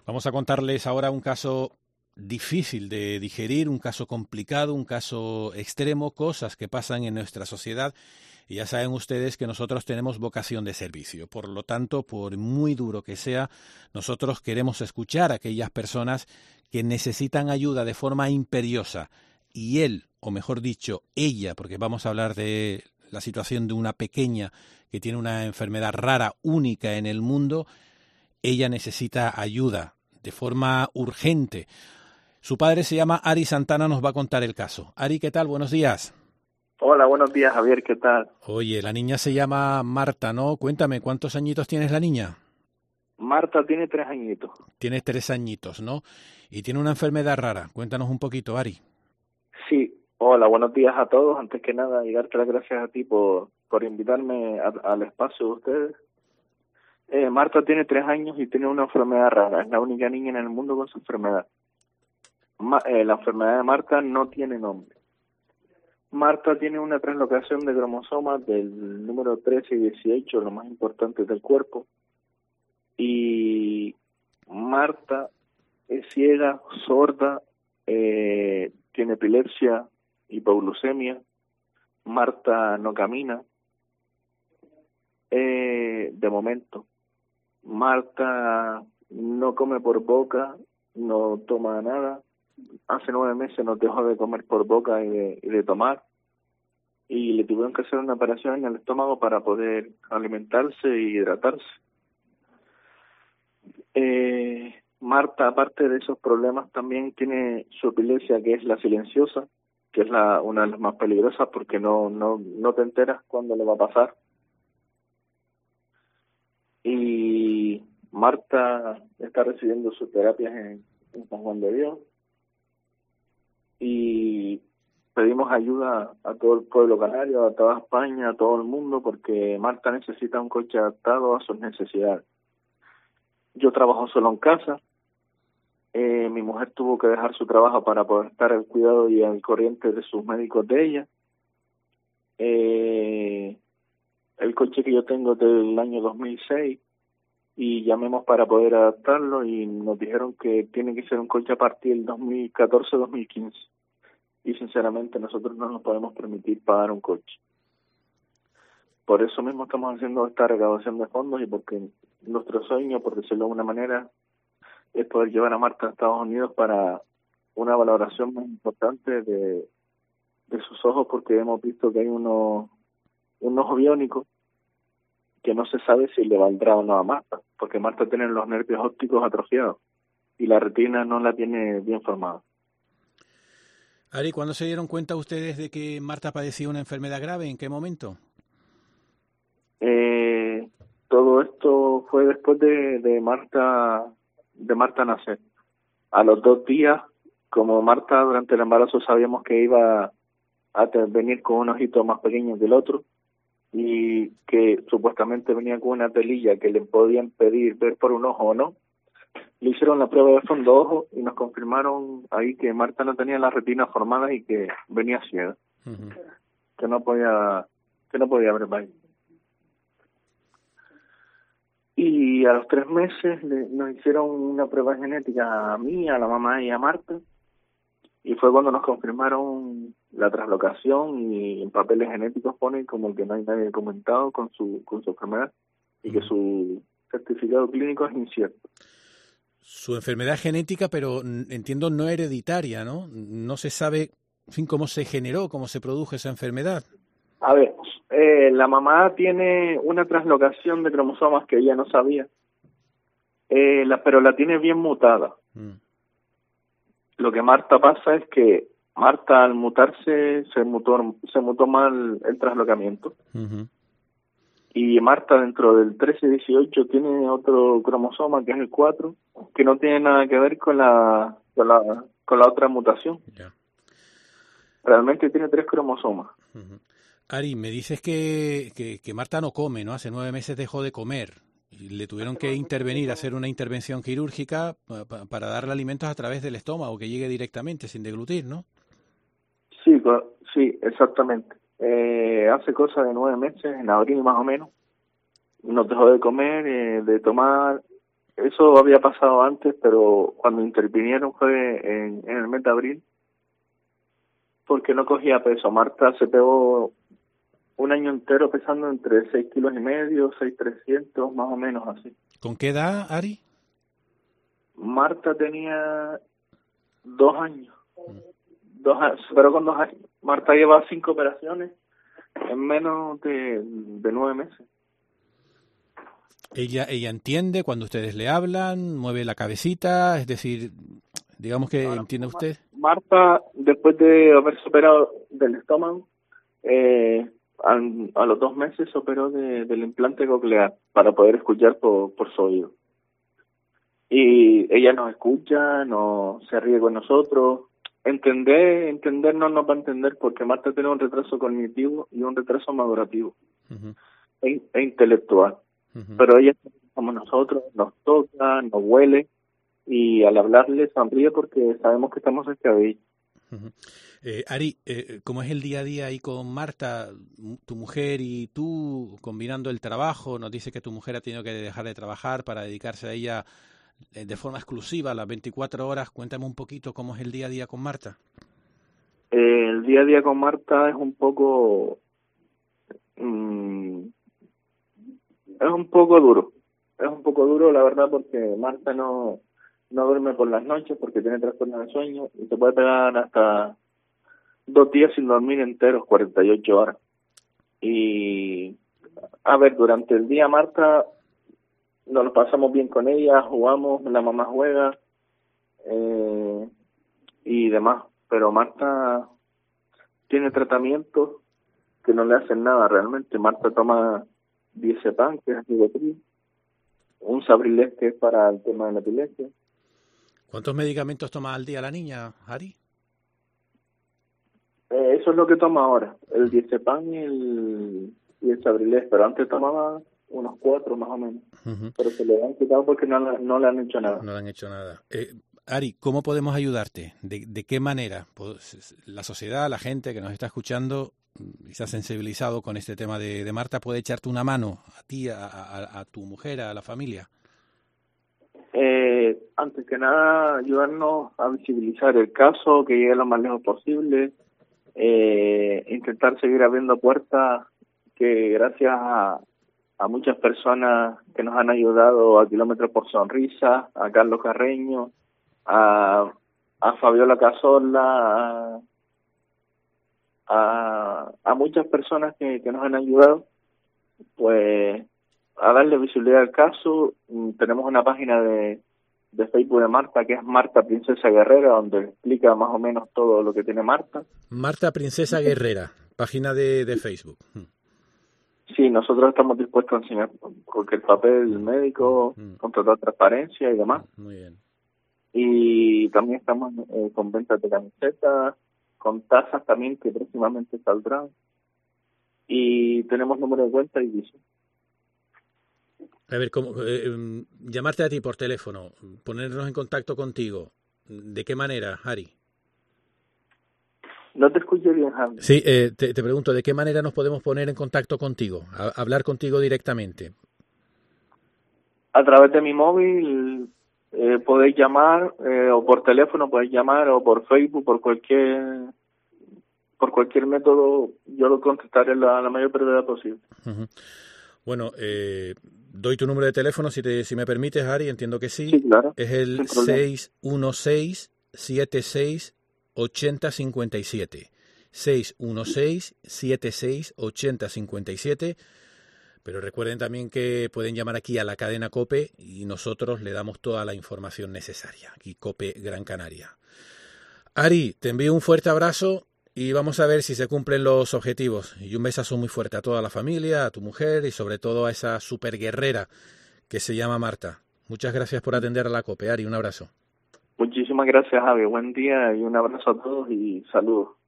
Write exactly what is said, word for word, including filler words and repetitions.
Vamos a contarles ahora un caso difícil de digerir, un caso complicado, un caso extremo, cosas que pasan en nuestra sociedad. Y ya saben ustedes que nosotros tenemos vocación de servicio. Por lo tanto, por muy duro que sea, nosotros queremos escuchar a aquellas personas que necesitan ayuda de forma imperiosa. Y él, o mejor dicho, ella, porque vamos a hablar de la situación de una pequeña que tiene una enfermedad rara, única en el mundo, ella necesita ayuda de forma urgente. Su padre se llama Ari Santana, nos va a contar el caso. Ari, ¿qué tal? Buenos días. Hola, buenos días, Javier, ¿qué tal? Oye, la niña se llama Marta, ¿no? Cuéntame, ¿cuántos añitos tienes la niña? Marta tiene tres añitos. Tienes tres añitos, ¿no? Y tiene una enfermedad rara. Cuéntanos un poquito, Ari. Sí, hola, buenos días a todos. Antes que nada, y darte las gracias a ti por, por invitarme a, al espacio de ustedes. Eh, Marta tiene tres años y tiene una enfermedad rara. Es la única niña en el mundo con su enfermedad. Ma, eh, la enfermedad de Marta no tiene nombre. Marta tiene una translocación de cromosomas del número trece y dieciocho, lo más importante del cuerpo. Y Marta es ciega, sorda, eh, tiene epilepsia, hipoglucemia. Marta no camina, eh, de momento. Marta no come por boca, no toma nada. Hace nueve meses nos dejó de comer por boca y de, y de tomar. Y le tuvieron que hacer una operación en el estómago para poder alimentarse y hidratarse. Eh, Marta, aparte de esos problemas, también tiene su epilepsia, que es la silenciosa, que es la una de las más peligrosas porque no no no te enteras cuándo le va a pasar. Y Marta está recibiendo sus terapias en, en San Juan de Dios. Y pedimos ayuda a todo el pueblo canario, a toda España, a todo el mundo, porque Marta necesita un coche adaptado a sus necesidades. Yo trabajo solo en casa. Eh, mi mujer tuvo que dejar su trabajo para poder estar al cuidado y al corriente de sus médicos de ella. Eh, el coche que yo tengo es del año dos mil seis y llamemos para poder adaptarlo y nos dijeron que tiene que ser un coche a partir del dos mil catorce dos mil quince. Y sinceramente nosotros no nos podemos permitir pagar un coche. Por eso mismo estamos haciendo esta recaudación de fondos y porque nuestro sueño, por decirlo de una manera, es poder llevar a Marta a Estados Unidos para una valoración más importante de, de sus ojos, porque hemos visto que hay unos un ojo biónico que no se sabe si le valdrá o no a Marta, porque Marta tiene los nervios ópticos atrofiados y la retina no la tiene bien formada. Ari, ¿cuándo se dieron cuenta ustedes de que Marta padecía una enfermedad grave? ¿En qué momento? Eh, todo esto fue después de, de Marta de Marta nacer. A los dos días, como Marta durante el embarazo sabíamos que iba a venir con un ojito más pequeño que el otro y que supuestamente venía con una telilla que le podían pedir ver por un ojo o no, le hicieron la prueba de fondo ojo y nos confirmaron ahí que Marta no tenía las retinas formadas y que venía ciega, uh-huh. que no podía que no podía ver más. Y a los tres meses le, nos hicieron una prueba genética a mí, a la mamá y a Marta, y fue cuando nos confirmaron la translocación y en papeles genéticos pone como que no hay nadie comentado con su con su enfermedad y que su certificado clínico es incierto. Su enfermedad genética, pero entiendo no hereditaria, ¿no? No se sabe, en fin, cómo se generó, cómo se produjo esa enfermedad. A ver, eh, la mamá tiene una translocación de cromosomas que ella no sabía, eh, la, pero la tiene bien mutada. Mm. Lo que Marta pasa es que Marta al mutarse se mutó, se mutó mal el traslocamiento. Uh-huh. Y Marta dentro del trece dieciocho tiene otro cromosoma que es el cuatro, que no tiene nada que ver con la con la, con la otra mutación. Yeah. Realmente tiene tres cromosomas. Uh-huh. Ari, me dices que, que, que Marta no come, ¿no? Hace nueve meses dejó de comer. Y le tuvieron que intervenir, hacer una intervención quirúrgica para, para darle alimentos a través del estómago, que llegue directamente, sin deglutir, ¿no? Sí, sí, exactamente. Eh, hace cosa de nueve meses, en abril más o menos, nos dejó de comer, eh, de tomar, eso había pasado antes, pero cuando intervinieron fue en, en el mes de abril, porque no cogía peso. Marta se pegó un año entero pesando entre seis kilos y medio, seis trescientos, más o menos así. ¿Con qué edad, Ari? Marta tenía dos años. Dos años, se operó con dos años. Marta lleva cinco operaciones en menos de, de nueve meses. Ella, ella entiende cuando ustedes le hablan, mueve la cabecita, es decir, digamos que Ahora, entiende usted. Marta, después de haberse operado del estómago, eh, a, a los dos meses se operó de, del implante coclear para poder escuchar por, por su oído. Y ella nos escucha, no se ríe con nosotros. Entender, entender no nos va a entender porque Marta tiene un retraso cognitivo y un retraso madurativo uh-huh. e, e intelectual. Uh-huh. Pero ella como nosotros, nos toca, nos huele y al hablarle sonríe porque sabemos que estamos cerca de ella. Uh-huh. Eh, Ari, eh, ¿cómo es el día a día ahí con Marta, tu mujer y tú, combinando el trabajo? Nos dice que tu mujer ha tenido que dejar de trabajar para dedicarse a ella de forma exclusiva a las veinticuatro horas. Cuéntame un poquito cómo es el día a día con Marta. Eh, el día a día con Marta es un poco mmm, es un poco duro es un poco duro la verdad, porque Marta no no duerme por las noches porque tiene trastorno de sueño y se puede pegar hasta dos días sin dormir enteros, cuarenta y ocho horas. Y a ver, durante el día Marta nos lo pasamos bien con ella, jugamos, la mamá juega eh, y demás, pero Marta tiene tratamientos que no le hacen nada realmente. Marta toma diazepam, que es ribotril, un Sabrilés, que es para el tema de la epilepsia. ¿Cuántos medicamentos toma al día la niña, Ari? Eh, eso es lo que toma ahora, el diazepam y el, y el Sabrilés, pero antes tomaba unos cuatro más o menos, uh-huh. pero se le han quitado porque no, no le han hecho nada. No le han hecho nada. Eh, Ari, ¿cómo podemos ayudarte? ¿De, de qué manera? Pues, la sociedad, la gente que nos está escuchando y se ha sensibilizado con este tema de, de Marta, ¿puede echarte una mano a ti, a, a, a tu mujer, a la familia? Eh, antes que nada, ayudarnos a visibilizar el caso, que llegue lo más lejos posible, eh, intentar seguir abriendo puertas que gracias a a muchas personas que nos han ayudado, a Kilómetros por Sonrisa, a Carlos Carreño, a, a Fabiola Cazorla, a, a, a muchas personas que, que nos han ayudado, pues a darle visibilidad al caso. Tenemos una página de, de Facebook de Marta, que es Marta Princesa Guerrera, donde explica más o menos todo lo que tiene Marta. Marta Princesa Guerrera, página de, de Facebook. Sí, nosotros estamos dispuestos a enseñar cualquier papel médico, mm. contratar transparencia y demás. Muy bien. Y también estamos eh, con ventas de camisetas, con tazas también que próximamente saldrán. Y tenemos número de cuenta y dice. A ver, ¿cómo, eh, llamarte a ti por teléfono, ponernos en contacto contigo, ¿de qué manera, Ari? No te escuché bien, Javi. Sí, eh, te, te pregunto, ¿de qué manera nos podemos poner en contacto contigo? A, hablar contigo directamente. A través de mi móvil eh, podéis llamar, eh, o por teléfono podéis llamar, o por Facebook, por cualquier por cualquier método, yo lo contestaré la, la mayor brevedad posible. Uh-huh. Bueno, eh, doy tu número de teléfono, si te si me permites, Ari, entiendo que sí. Sí, claro. Es el seis uno seis, siete seis ochenta cincuenta y siete. seis uno seis, siete seis ochenta cincuenta y siete. Pero recuerden también que pueden llamar aquí a la cadena COPE y nosotros le damos toda la información necesaria. Aquí COPE Gran Canaria. Ari, te envío un fuerte abrazo y vamos a ver si se cumplen los objetivos. Y un besazo muy fuerte a toda la familia, a tu mujer y sobre todo a esa super guerrera que se llama Marta. Muchas gracias por atender a la COPE, Ari. Un abrazo. Muchísimas gracias, Javi. Buen día y un abrazo a todos y saludos.